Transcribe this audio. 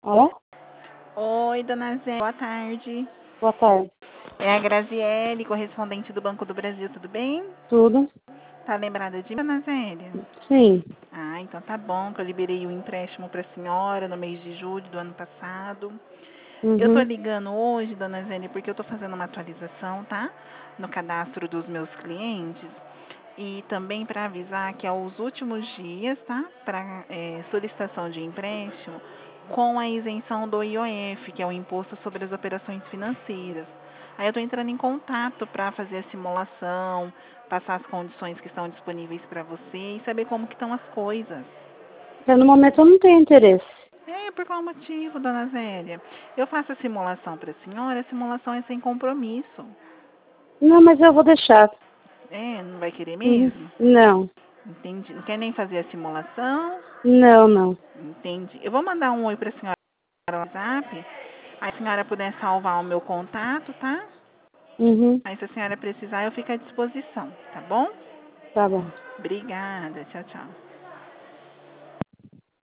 Alô? Oi, dona Zé, boa tarde. Boa tarde. É a Graziele, correspondente do Banco do Brasil, tudo bem? Tudo? Tá lembrada de mim, dona Zélia? Sim. Ah, então tá bom, que eu liberei o empréstimo para a senhora no mês de julho do ano passado. Eu tô Uhum. ligando hoje, dona Zélia, porque eu tô fazendo uma atualização, tá? No cadastro dos meus clientes. E também para avisar que aos últimos dias, tá? Para solicitação de empréstimo com a isenção do IOF, que é o Imposto sobre as Operações Financeiras. Aí eu estou entrando em contato para fazer a simulação, passar as condições que estão disponíveis para você e saber como que estão as coisas. No momento eu não tenho interesse. Por qual motivo, dona Zélia? Eu faço a simulação para a senhora, a simulação é sem compromisso. Não, mas eu vou deixar. Não vai querer Uhum. mesmo? Não. Entendi. Não quer nem fazer a simulação? Não, não. Entendi. Eu vou mandar um oi para a senhora no WhatsApp. Aí a senhora puder salvar o meu contato, tá? Uhum. Aí se a senhora precisar, eu fico à disposição, tá bom? Tá bom. Obrigada. Tchau, tchau.